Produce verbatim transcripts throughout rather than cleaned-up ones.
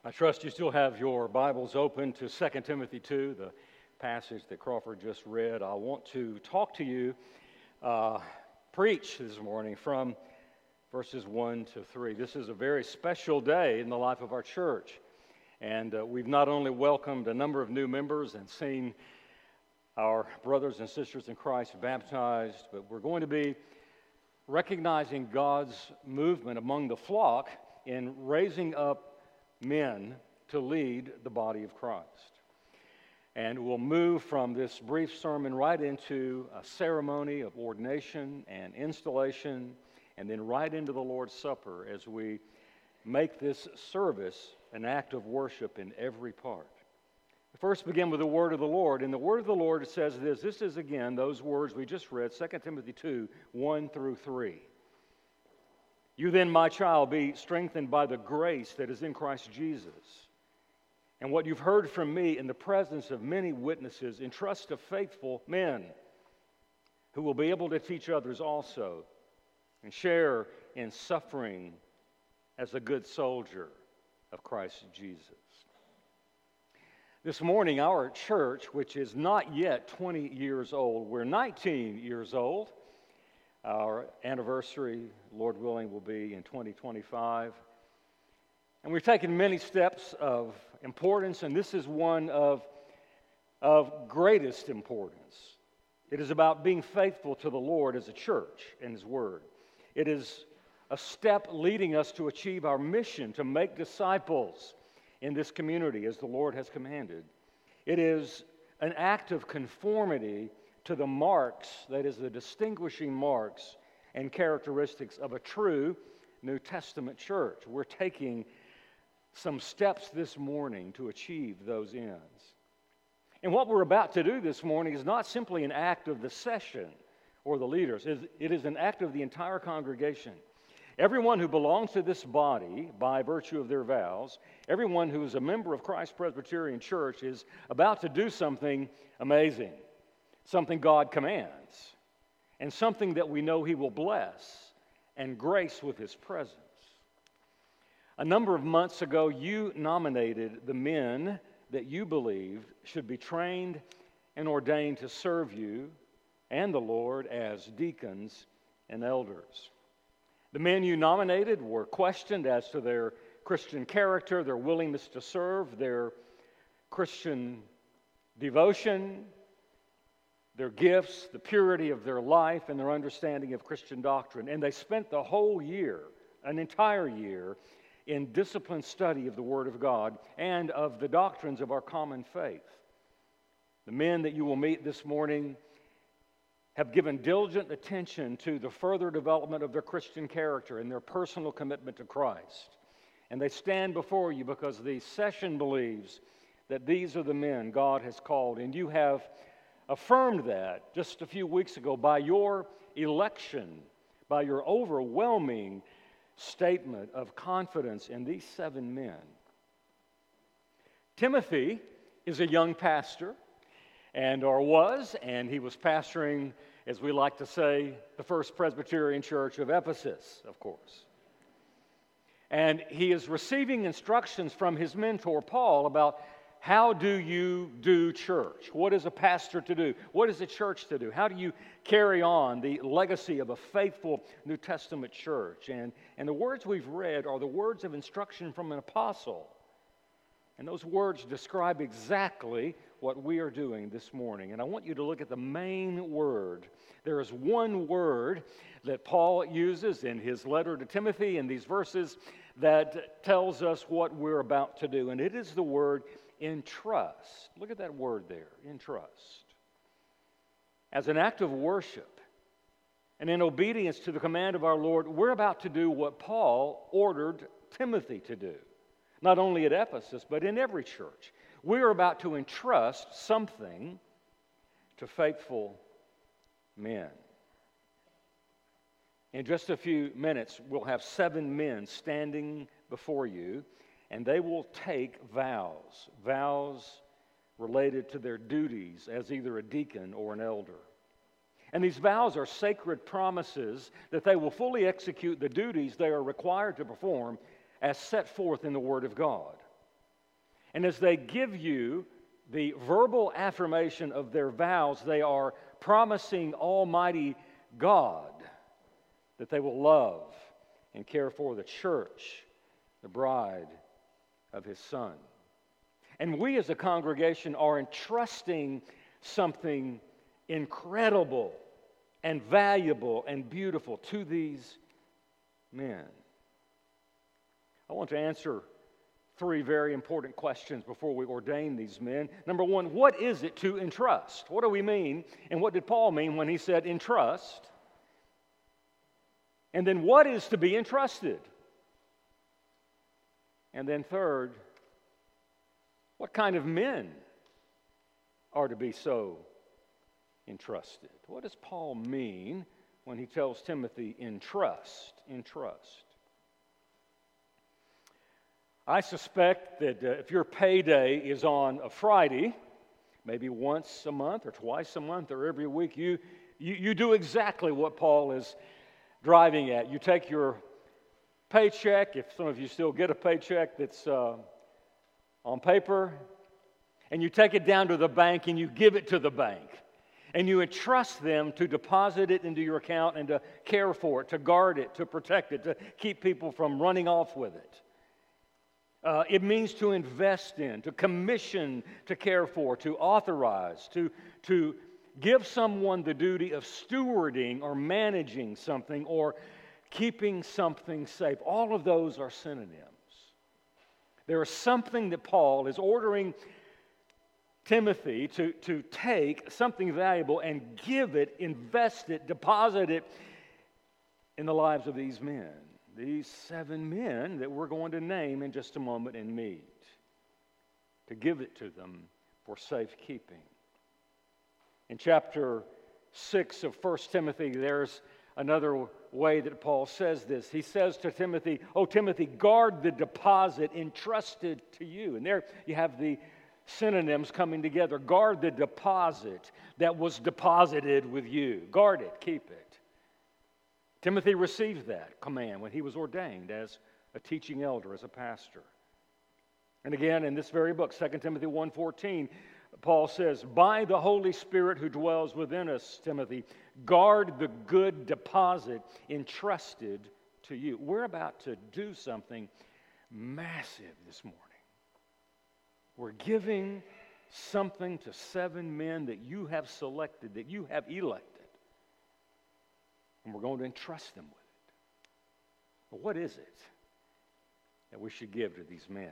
I trust you still have your Bibles open to Second Timothy two, the passage that Crawford just read. I want to talk to you, uh, preach this morning from verses one to three. This is a very special day in the life of our church. And uh, we've not only welcomed a number of new members and seen our brothers and sisters in Christ baptized, but we're going to be recognizing God's movement among the flock in raising up men to lead the body of Christ. And we'll move from this brief sermon right into a ceremony of ordination and installation, and then right into the Lord's Supper as we make this service an act of worship in every part. First, begin with the word of the Lord. In the word of the Lord, it says this. This is, again, those words we just read, Second Timothy two, one through three. You then, my child, be strengthened by the grace that is in Christ Jesus. And what you've heard from me in the presence of many witnesses, entrust to faithful men who will be able to teach others also and share in suffering as a good soldier of Christ Jesus. This morning, our church, which is not yet twenty years old, we're nineteen years old. Our anniversary, Lord willing, will be in twenty twenty-five. And we've taken many steps of importance, and this is one of, of greatest importance. It is about being faithful to the Lord as a church and His Word. It is a step leading us to achieve our mission to make disciples in this community as the Lord has commanded. It is an act of conformity to the marks, that is, the distinguishing marks and characteristics of a true New Testament church. We're taking some steps this morning to achieve those ends. And what we're about to do this morning is not simply an act of the session or the leaders. It is an act of the entire congregation. Everyone who belongs to this body by virtue of their vows, everyone who is a member of Christ Presbyterian Church is about to do something amazing. Something God commands, and something that we know He will bless and grace with His presence. A number of months ago, you nominated the men that you believed should be trained and ordained to serve you and the Lord as deacons and elders. The men you nominated were questioned as to their Christian character, their willingness to serve, their Christian devotion, their gifts, the purity of their life, and their understanding of Christian doctrine. And they spent the whole year, an entire year, in disciplined study of the Word of God and of the doctrines of our common faith. The men that you will meet this morning have given diligent attention to the further development of their Christian character and their personal commitment to Christ. And they stand before you because the session believes that these are the men God has called, and you have affirmed that just a few weeks ago by your election, by your overwhelming statement of confidence in these seven men. Timothy is a young pastor, and or was, and he was pastoring, as we like to say, the First Presbyterian Church of Ephesus, of course. And he is receiving instructions from his mentor, Paul, about how do you do church? What is a pastor to do? What is a church to do? How do you carry on the legacy of a faithful New Testament church? And, and the words we've read are the words of instruction from an apostle. And those words describe exactly what we are doing this morning. And I want you to look at the main word. There is one word that Paul uses in his letter to Timothy in these verses that tells us what we're about to do. And it is the word entrust. Look at that word there, entrust. As an act of worship and in obedience to the command of our Lord, we're about to do what Paul ordered Timothy to do. Not only at Ephesus, but in every church. We're about to entrust something to faithful men. In just a few minutes, we'll have seven men standing before you, and they will take vows, vows related to their duties as either a deacon or an elder. And these vows are sacred promises that they will fully execute the duties they are required to perform as set forth in the Word of God. And as they give you the verbal affirmation of their vows, they are promising Almighty God that they will love and care for the church, the bride of His Son. And we as a congregation are entrusting something incredible and valuable and beautiful to these men. I want to answer three very important questions before we ordain these men. Number one, what is it to entrust? What do we mean? And what did Paul mean when he said entrust? And then what is to be entrusted? And then third, what kind of men are to be so entrusted? What does Paul mean when he tells Timothy, entrust, entrust? I suspect that uh, if your payday is on a Friday, maybe once a month or twice a month or every week, you, you, you do exactly what Paul is driving at. You take your paycheck, if some of you still get a paycheck that's uh, on paper, and you take it down to the bank and you give it to the bank. And you entrust them to deposit it into your account and to care for it, to guard it, to protect it, to keep people from running off with it. Uh, it means to invest in, to commission, to care for, to authorize, to, to give someone the duty of stewarding or managing something or keeping something safe. All of those are synonyms. There is something that Paul is ordering Timothy to, to take, something valuable, and give it, invest it, deposit it in the lives of these men. These seven men that we're going to name in just a moment and meet, to give it to them for safekeeping. In chapter six of First Timothy, there's another way that Paul says this. He says to Timothy, "Oh, Timothy, guard the deposit entrusted to you." And there you have the synonyms coming together. Guard the deposit that was deposited with you. Guard it, keep it. Timothy received that command when he was ordained as a teaching elder, as a pastor. And again, in this very book, Second Timothy one fourteen, Paul says, "By the Holy Spirit who dwells within us, Timothy, guard the good deposit entrusted to you." We're about to do something massive this morning. We're giving something to seven men that you have selected, that you have elected. And we're going to entrust them with it. But what is it that we should give to these men?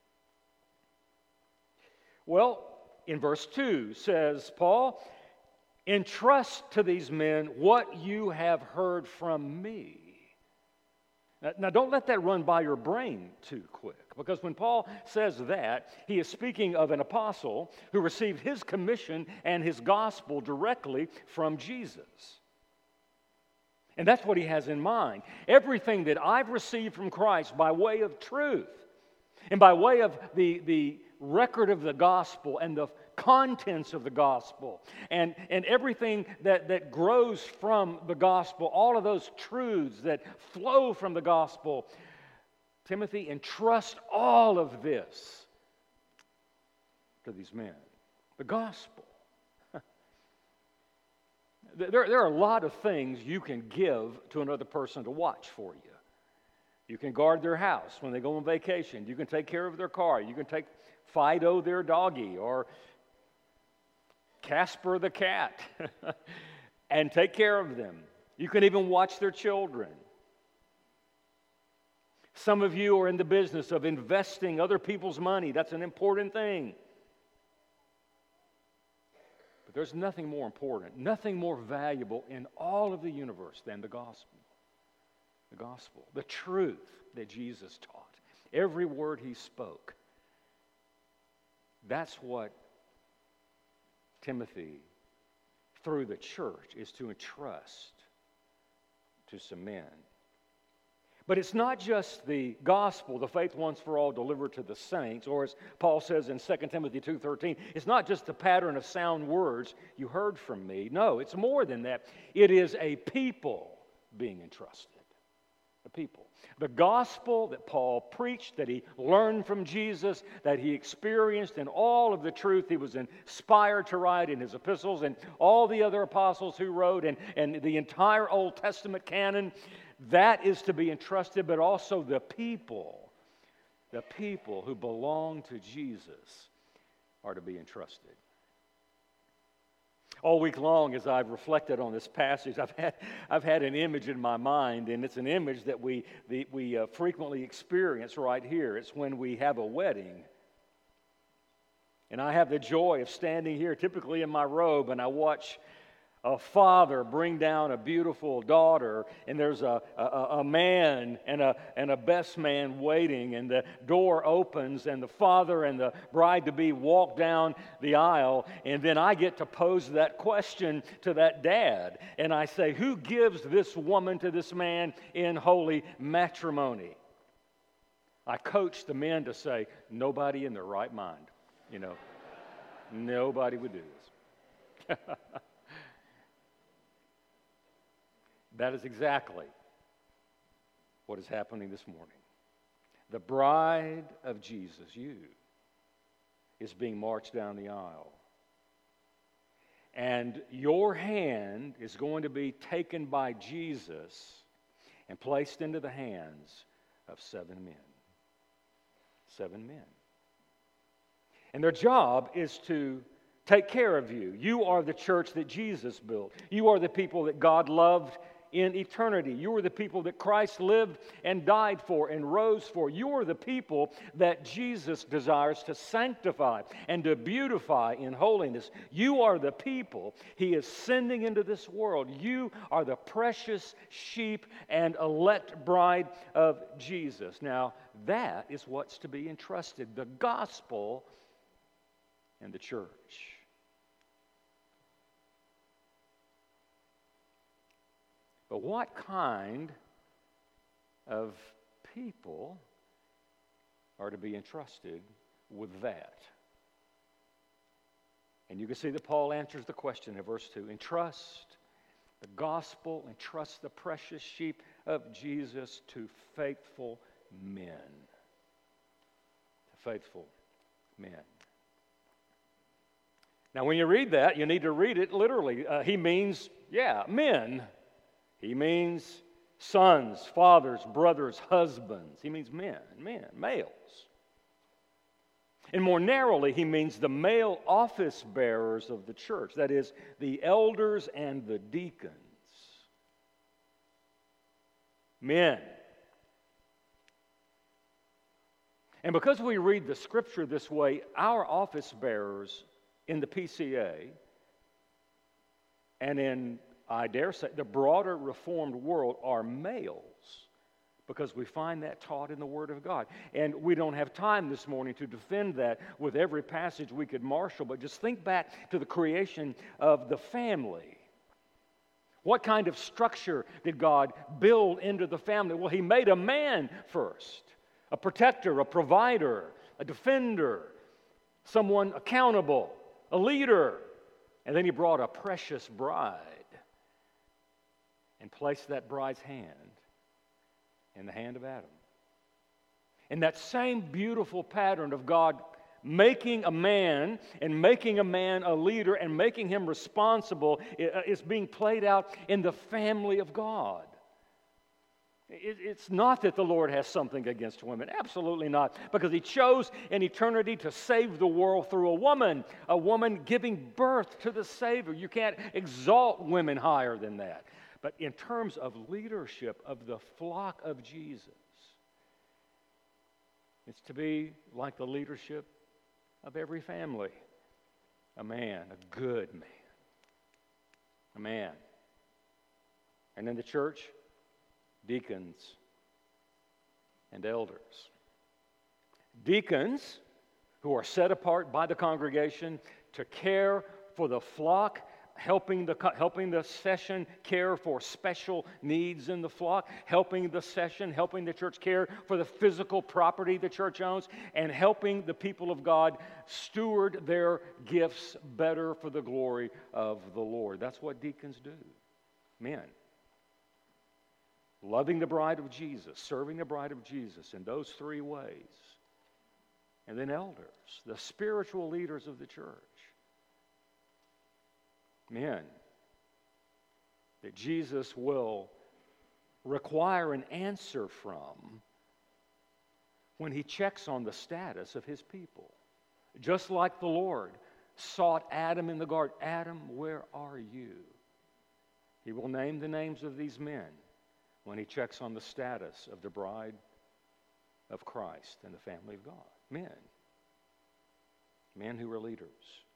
Well, in verse two says, Paul, "Entrust to these men what you have heard from me." Now, now, don't let that run by your brain too quick, because when Paul says that, he is speaking of an apostle who received his commission and his gospel directly from Jesus. And that's what he has in mind. Everything that I've received from Christ by way of truth and by way of the, the record of the gospel and the contents of the gospel and, and everything that, that grows from the gospel, all of those truths that flow from the gospel, Timothy, entrust all of this to these men. The gospel. There, there are a lot of things you can give to another person to watch for you. You can guard their house when they go on vacation. You can take care of their car. You can take Fido, their doggy, or Casper the cat, and take care of them. You can even watch their children. Some of you are in the business of investing other people's money. That's an important thing. But there's nothing more important, nothing more valuable in all of the universe than the gospel. The gospel, the truth that Jesus taught, every word he spoke. That's what Timothy, through the church, is to entrust to some men. But it's not just the gospel, the faith once for all delivered to the saints, or as Paul says in Second Timothy two thirteen, it's not just the pattern of sound words you heard from me. No, it's more than that. It is a people being entrusted. A people. The gospel that Paul preached, that he learned from Jesus, that he experienced, and all of the truth he was inspired to write in his epistles, and all the other apostles who wrote, and, and the entire Old Testament canon, that is to be entrusted, but also the people, the people who belong to Jesus are to be entrusted. All week long, as I've reflected on this passage, I've had, I've had an image in my mind, and it's an image that we, the, we uh, frequently experience right here. It's when we have a wedding. And I have the joy of standing here, typically in my robe, and I watch a father bring down a beautiful daughter, and there's a, a, a man and a, and a best man waiting, and the door opens, and the father and the bride-to-be walk down the aisle, and then I get to pose that question to that dad, and I say, who gives this woman to this man in holy matrimony? I coach the men to say, nobody in their right mind, you know, nobody would do this. That is exactly what is happening this morning. The bride of Jesus, you, is being marched down the aisle. And your hand is going to be taken by Jesus and placed into the hands of seven men. Seven men. And their job is to take care of you. You are the church that Jesus built. You are the people that God loved in eternity. You are the people that Christ lived and died for and rose for. You are the people that Jesus desires to sanctify and to beautify in holiness. You are the people He is sending into this world. You are the precious sheep and elect bride of Jesus. Now, that is what's to be entrusted, the gospel and the church. But what kind of people are to be entrusted with that? And you can see that Paul answers the question in verse two. Entrust the gospel, entrust the precious sheep of Jesus to faithful men. To faithful men. Now, when you read that, you need to read it literally. Uh, he means, yeah, men. He means sons, fathers, brothers, husbands. He means men, men, males. And more narrowly, he means the male office bearers of the church. That is, the elders and the deacons. Men. And because we read the Scripture this way, our office bearers in the P C A and in, I dare say, the broader Reformed world are males, because we find that taught in the Word of God. And we don't have time this morning to defend that with every passage we could marshal, but just think back to the creation of the family. What kind of structure did God build into the family? Well, He made a man first, a protector, a provider, a defender, someone accountable, a leader. And then He brought a precious bride and placed that bride's hand in the hand of Adam. And that same beautiful pattern of God making a man and making a man a leader and making him responsible is being played out in the family of God. It's not that the Lord has something against women. Absolutely not. Because He chose in eternity to save the world through a woman. A woman giving birth to the Savior. You can't exalt women higher than that. But in terms of leadership of the flock of Jesus, it's to be like the leadership of every family. A man, a good man. A man. And in the church, deacons and elders. Deacons who are set apart by the congregation to care for the flock, helping the, helping the session care for special needs in the flock, helping the session, helping the church care for the physical property the church owns, and helping the people of God steward their gifts better for the glory of the Lord. That's what deacons do. Men. loving the bride of Jesus, serving the bride of Jesus in those three ways. And then elders, the spiritual leaders of the church. Men that Jesus will require an answer from when he checks on the status of his people. Just like the Lord sought Adam in the garden. Adam, where are you? He will name the names of these men when he checks on the status of the bride of Christ and the family of God. Men. Men who are leaders.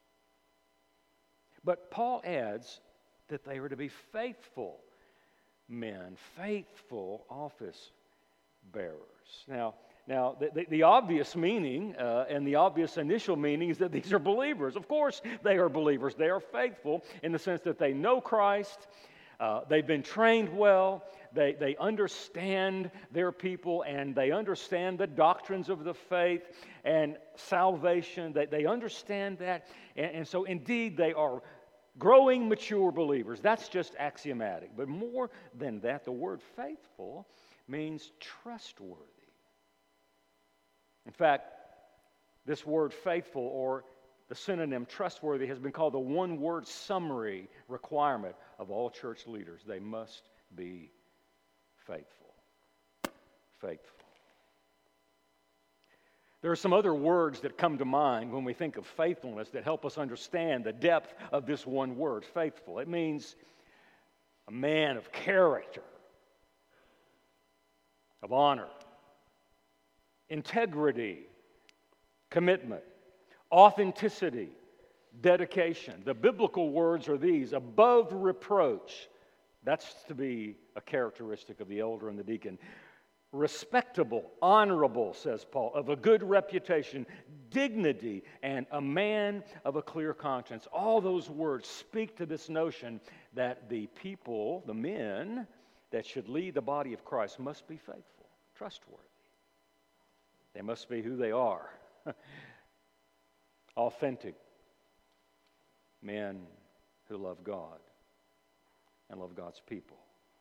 But Paul adds that they are to be faithful men, faithful office bearers. Now, now the, the, the obvious meaning uh, and the obvious initial meaning is that these are believers. Of course, they are believers. They are faithful in the sense that they know Christ. Uh, they've been trained well. They, they understand their people, and they understand the doctrines of the faith and salvation. They, they understand that. And, and so, indeed, they are growing, mature believers. That's just axiomatic. But more than that, the word faithful means trustworthy. In fact, this word faithful, or the synonym trustworthy, has been called the one-word summary requirement of all church leaders. They must be faithful. Faithful. There are some other words that come to mind when we think of faithfulness that help us understand the depth of this one word, faithful. It means a man of character, of honor, integrity, commitment, authenticity, dedication. The biblical words are these: above reproach. That's to be a characteristic of the elder and the deacon. Respectable, honorable, says Paul, of a good reputation, dignity, and a man of a clear conscience. All those words speak to this notion that the people, the men that should lead the body of Christ, must be faithful, trustworthy. They must be who they are. Authentic men who love God and love God's people.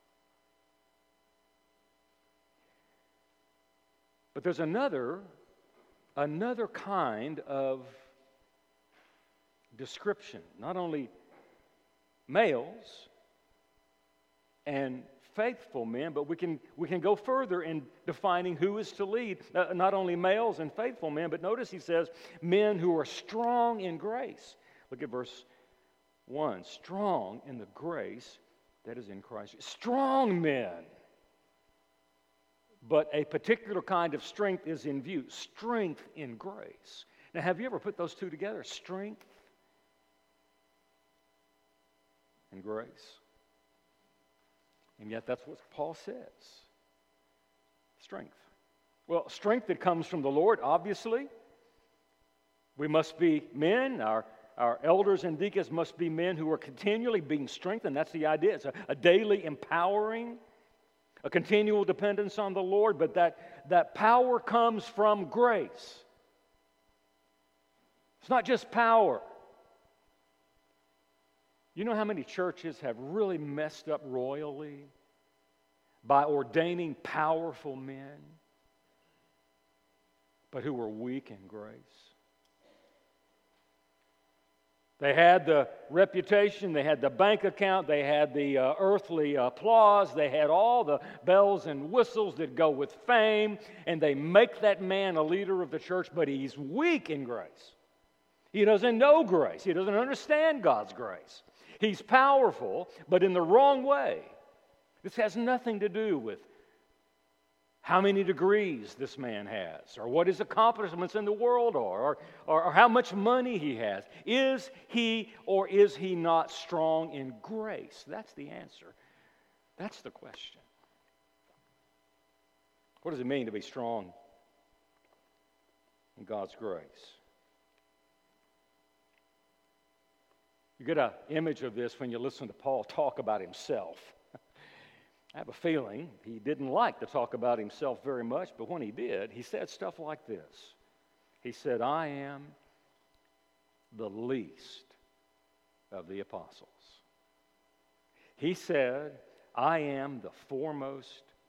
But there's another, another kind of description. Not only males and faithful men, but we can we can go further in defining who is to lead. Uh, not only males and faithful men, but notice he says men who are strong in grace. Look at verse one. Strong in the grace that is in Christ. Strong men. But a particular kind of strength is in view. Strength in grace. Now, have you ever put those two together? Strength and grace. And yet that's what Paul says. Strength. Well, strength that comes from the Lord, obviously. We must be men. Our, our elders and deacons must be men who are continually being strengthened. That's the idea. It's a, a daily empowering, a continual dependence on the Lord, but that, that power comes from grace. It's not just power. You know how many churches have really messed up royally by ordaining powerful men, but who were weak in grace? They had the reputation, they had the bank account, they had the uh, earthly applause, they had all the bells and whistles that go with fame, and they make that man a leader of the church, but he's weak in grace. He doesn't know grace. He doesn't understand God's grace. He's powerful, but in the wrong way. This has nothing to do with how many degrees this man has, or what his accomplishments in the world are, or, or, or how much money he has. Is he or is he not strong in grace? That's the answer. That's the question. What does it mean to be strong in God's grace? You get an image of this when you listen to Paul talk about himself. I have a feeling he didn't like to talk about himself very much, but when he did, he said stuff like this. He said, I am the least of the apostles. He said, I am the foremost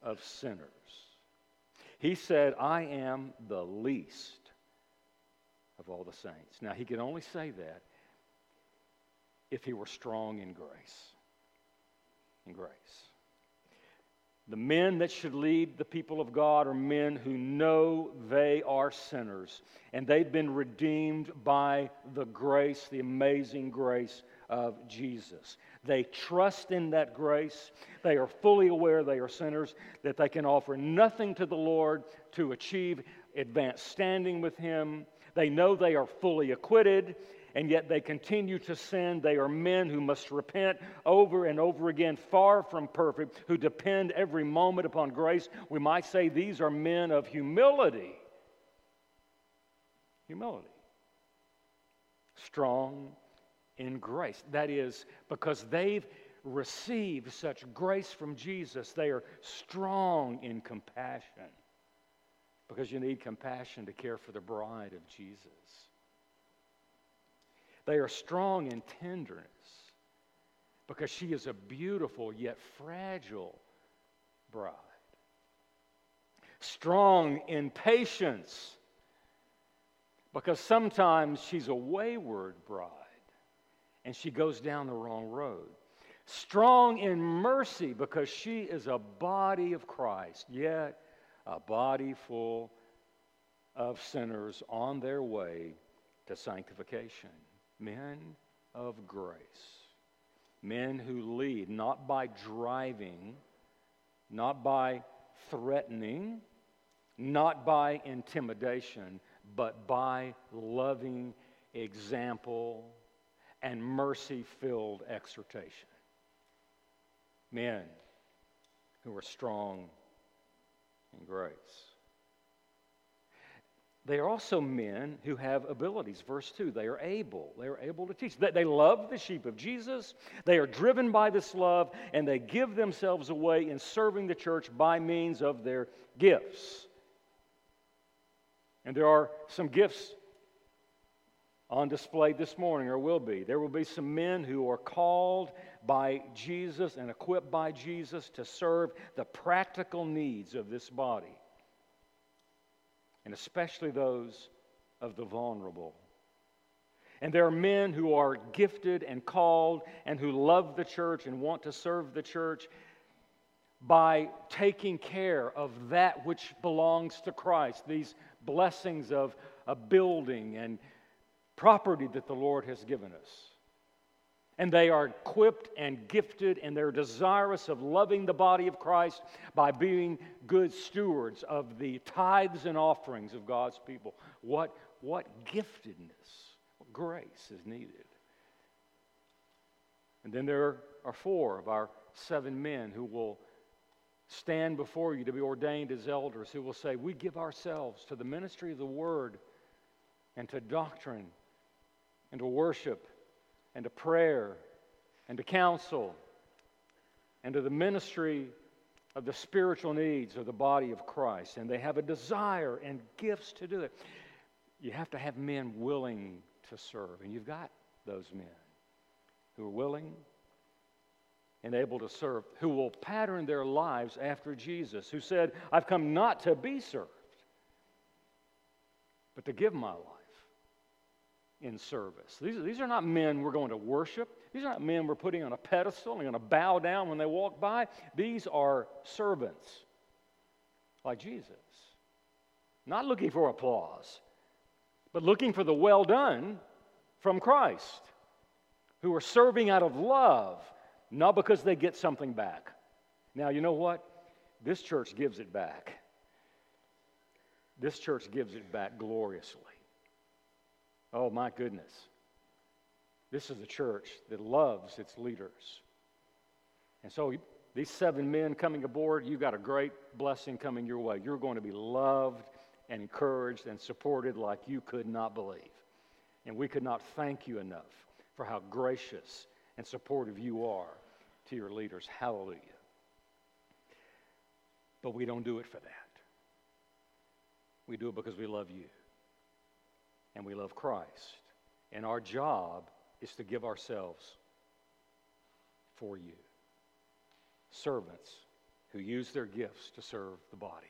of sinners. He said, I am the least of all the saints. Now, he could only say that if he were strong in grace. In grace. The men that should lead the people of God are men who know they are sinners, and they've been redeemed by the grace, the amazing grace of Jesus. They trust in that grace. They are fully aware they are sinners, that they can offer nothing to the Lord to achieve advanced standing with Him. They know they are fully acquitted, and yet they continue to sin. They are men who must repent over and over again, far from perfect, who depend every moment upon grace. We might say these are men of humility. Humility. Strong in grace. That is, because they've received such grace from Jesus, they are strong in compassion. Because you need compassion to care for the bride of Jesus. They are strong in tenderness because she is a beautiful yet fragile bride. Strong in patience because sometimes she's a wayward bride and she goes down the wrong road. Strong in mercy because she is a body of Christ, yet a body full of sinners on their way to sanctification. Men of grace. Men who lead not by driving, not by threatening, not by intimidation, but by loving example and mercy-filled exhortation. Men who are strong in grace. They are also men who have abilities. Verse two, they are able. They are able to teach. They love the sheep of Jesus. They are driven by this love, and they give themselves away in serving the church by means of their gifts. And there are some gifts on display this morning, or will be. There will be some men who are called by Jesus and equipped by Jesus to serve the practical needs of this body, and especially those of the vulnerable. And there are men who are gifted and called and who love the church and want to serve the church by taking care of that which belongs to Christ, these blessings of a building and property that the Lord has given us. And they are equipped and gifted, and they're desirous of loving the body of Christ by being good stewards of the tithes and offerings of God's people. What, what giftedness, what grace is needed. And then there are four of our seven men who will stand before you to be ordained as elders, who will say, we give ourselves to the ministry of the Word and to doctrine and to worship and to prayer, and to counsel, and to the ministry of the spiritual needs of the body of Christ. And they have a desire and gifts to do it. You have to have men willing to serve. And you've got those men who are willing and able to serve, who will pattern their lives after Jesus, who said, I've come not to be served, but to give my life in service. These, these are not men we're going to worship. These are not men we're putting on a pedestal and going to bow down when they walk by. These are servants like Jesus. Not looking for applause, but looking for the well done from Christ, who are serving out of love, not because they get something back. Now, you know what? This church gives it back. This church gives it back gloriously. Oh, my goodness. This is a church that loves its leaders. And so these seven men coming aboard, you've got a great blessing coming your way. You're going to be loved and encouraged and supported like you could not believe. And we could not thank you enough for how gracious and supportive you are to your leaders. Hallelujah. But we don't do it for that. We do it because we love you. And we love Christ. And our job is to give ourselves for you. Servants who use their gifts to serve the body.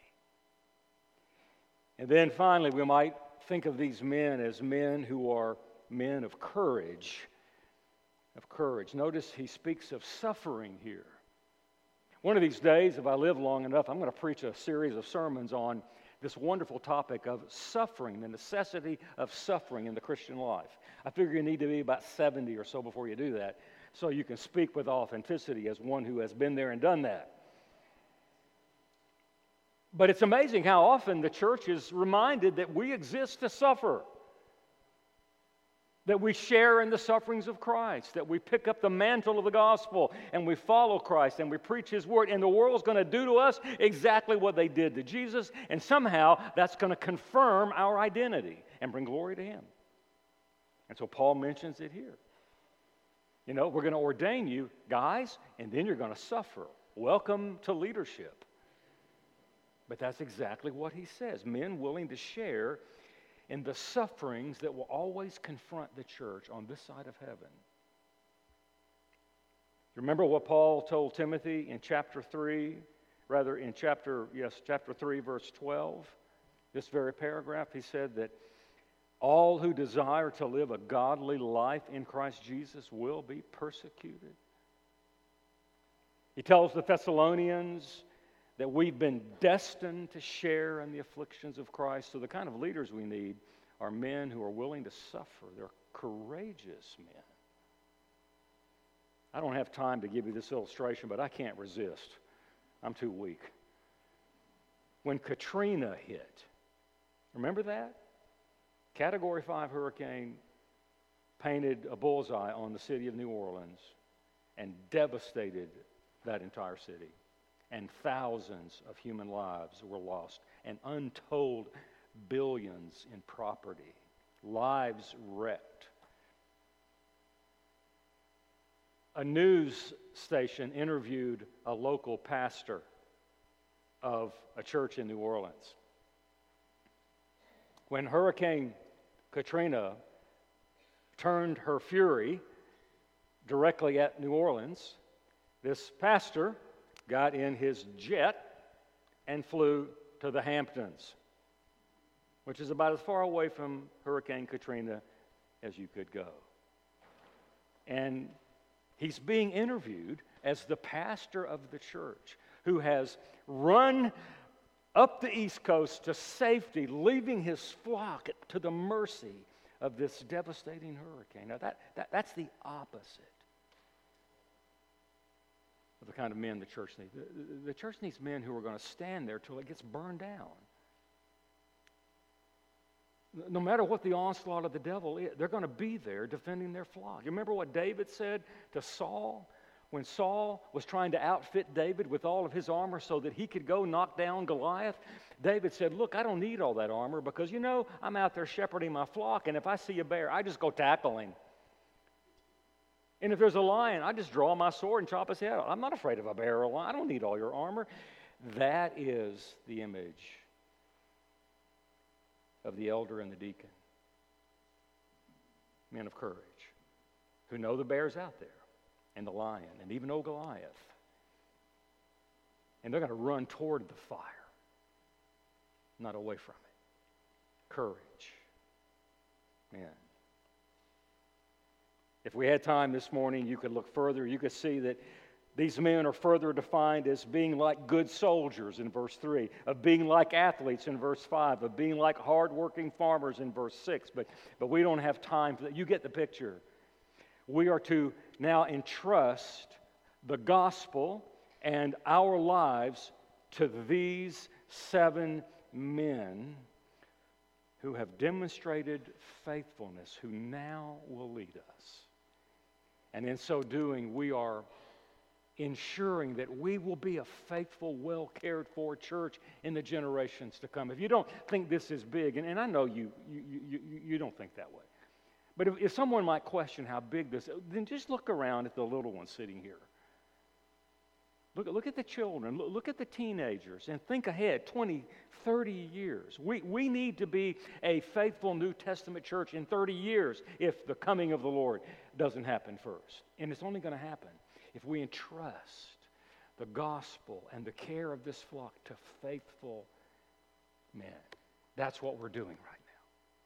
And then finally, we might think of these men as men who are men of courage. Of courage. Notice he speaks of suffering here. One of these days, if I live long enough, I'm going to preach a series of sermons on this wonderful topic of suffering, the necessity of suffering in the Christian life. I figure you need to be about seventy or so before you do that, so you can speak with authenticity as one who has been there and done that. But it's amazing how often the church is reminded that we exist to suffer, that we share in the sufferings of Christ, that we pick up the mantle of the gospel and we follow Christ and we preach His word, and the world's going to do to us exactly what they did to Jesus, and somehow that's going to confirm our identity and bring glory to Him. And so Paul mentions it here. You know, we're going to ordain you, guys, and then you're going to suffer. Welcome to leadership. But that's exactly what he says. Men willing to share in the sufferings that will always confront the church on this side of heaven. Remember what Paul told Timothy in chapter three, rather in chapter, yes, chapter three, verse twelve? This very paragraph, he said that all who desire to live a godly life in Christ Jesus will be persecuted. He tells the Thessalonians that we've been destined to share in the afflictions of Christ. So the kind of leaders we need are men who are willing to suffer. They're courageous men. I don't have time to give you this illustration, but I can't resist. I'm too weak. When Katrina hit, remember that? Category five hurricane painted a bullseye on the city of New Orleans and devastated that entire city. And thousands of human lives were lost, and untold billions in property, lives wrecked. A news station interviewed a local pastor of a church in New Orleans. When Hurricane Katrina turned her fury directly at New Orleans, this pastor got in his jet and flew to the Hamptons, which is about as far away from Hurricane Katrina as you could go. And he's being interviewed as the pastor of the church who has run up the East Coast to safety, leaving his flock to the mercy of this devastating hurricane. Now, that, that that's the opposite of the kind of men the church needs. The, the church needs men who are going to stand there till it gets burned down. No matter what the onslaught of the devil is, they're going to be there defending their flock. You remember what David said to Saul? When Saul was trying to outfit David with all of his armor so that he could go knock down Goliath, David said, look, I don't need all that armor because, you know, I'm out there shepherding my flock, and if I see a bear, I just go tackle him. And if there's a lion, I just draw my sword and chop his head off. I'm not afraid of a bear or a lion. I don't need all your armor. That is the image of the elder and the deacon. Men of courage who know the bear's out there and the lion and even old Goliath. And they're going to run toward the fire, not away from it. Courage. Man. If we had time this morning, you could look further. You could see that these men are further defined as being like good soldiers in verse three, of being like athletes in verse five, of being like hardworking farmers in verse six. But, but we don't have time for that. You get the picture. We are to now entrust the gospel and our lives to these seven men who have demonstrated faithfulness, who now will lead us. And in so doing, we are ensuring that we will be a faithful, well-cared for church in the generations to come. If you don't think this is big, and, and I know you, you, you, you don't think that way, but if, if someone might question how big this is, then just look around at the little ones sitting here. Look, look at the children, look, look at the teenagers, and think ahead, twenty, thirty years. We, we need to be a faithful New Testament church in thirty years if the coming of the Lord doesn't happen first. And it's only going to happen if we entrust the gospel and the care of this flock to faithful men. That's what we're doing right now.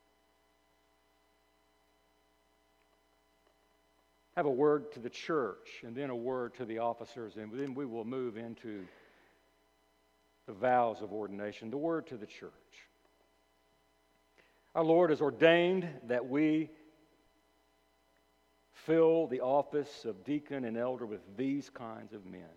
I have a word to the church and then a word to the officers, and then we will move into the vows of ordination. The word to the church. Our Lord has ordained that we fill the office of deacon and elder with these kinds of men.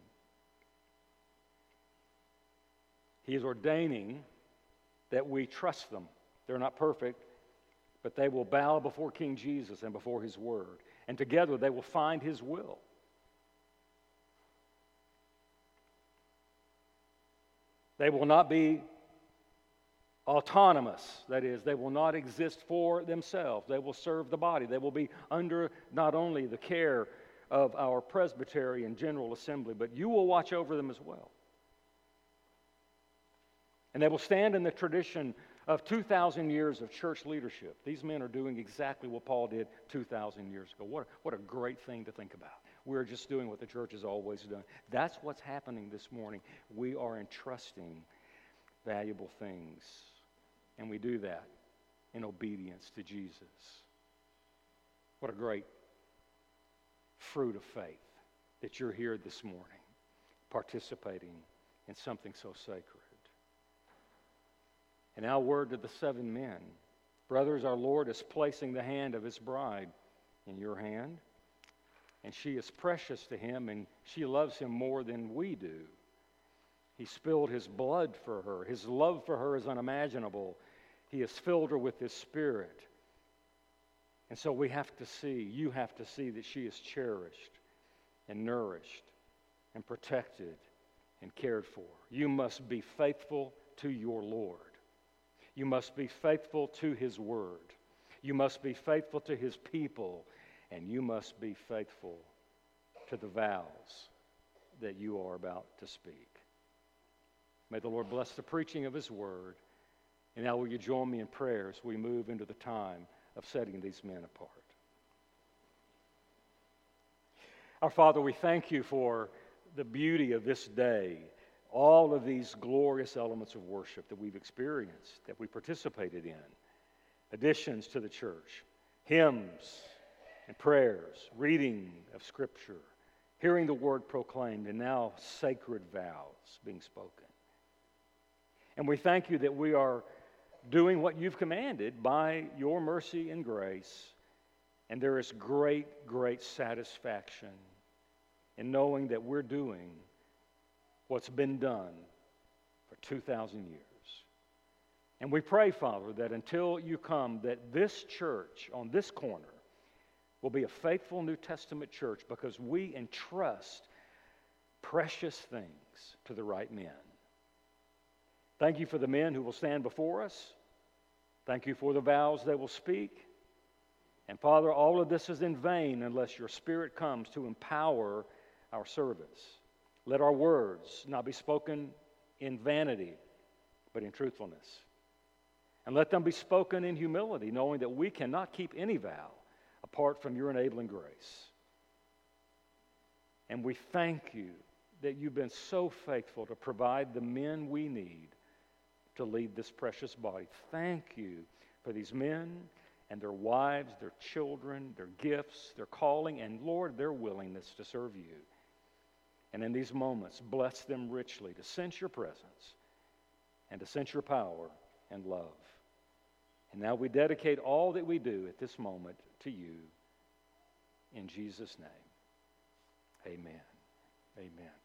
He is ordaining that we trust them. They're not perfect, but they will bow before King Jesus and before His Word. And together they will find His will. They will not be autonomous. That is, they will not exist for themselves. They will serve the body. They will be under not only the care of our presbytery and general assembly, but you will watch over them as well. And they will stand in the tradition of two thousand years of church leadership. These men are doing exactly what Paul did two thousand years ago. What a, what a great thing to think about. We're just doing what the church has always done. That's what's happening this morning. We are entrusting valuable things. And we do that in obedience to Jesus. What a great fruit of faith that you're here this morning, participating in something so sacred. And now, word to the seven men. Brothers, our Lord is placing the hand of His bride in your hand, and she is precious to Him, and she loves Him more than we do. He spilled His blood for her. His love for her is unimaginable. He has filled her with His Spirit. And so we have to see, you have to see that she is cherished and nourished and protected and cared for. You must be faithful to your Lord. You must be faithful to His Word. You must be faithful to His people. And you must be faithful to the vows that you are about to speak. May the Lord bless the preaching of His Word. And now will you join me in prayer as we move into the time of setting these men apart. Our Father, we thank You for the beauty of this day, all of these glorious elements of worship that we've experienced, that we participated in, additions to the church, hymns and prayers, reading of Scripture, hearing the Word proclaimed, and now sacred vows being spoken. And we thank You that we are doing what You've commanded by Your mercy and grace, and there is great, great satisfaction in knowing that we're doing what's been done for two thousand years. And we pray, Father, that until You come, that this church on this corner will be a faithful New Testament church because we entrust precious things to the right men. Thank You for the men who will stand before us. Thank You for the vows they will speak. And Father, all of this is in vain unless Your Spirit comes to empower our service. Let our words not be spoken in vanity, but in truthfulness. And let them be spoken in humility, knowing that we cannot keep any vow apart from Your enabling grace. And we thank You that You've been so faithful to provide the men we need to lead this precious body. Thank You for these men and their wives, their children, their gifts, their calling, and Lord, their willingness to serve You. And in these moments, bless them richly to sense Your presence and to sense Your power and love. And now we dedicate all that we do at this moment to You. In Jesus' name, amen. Amen.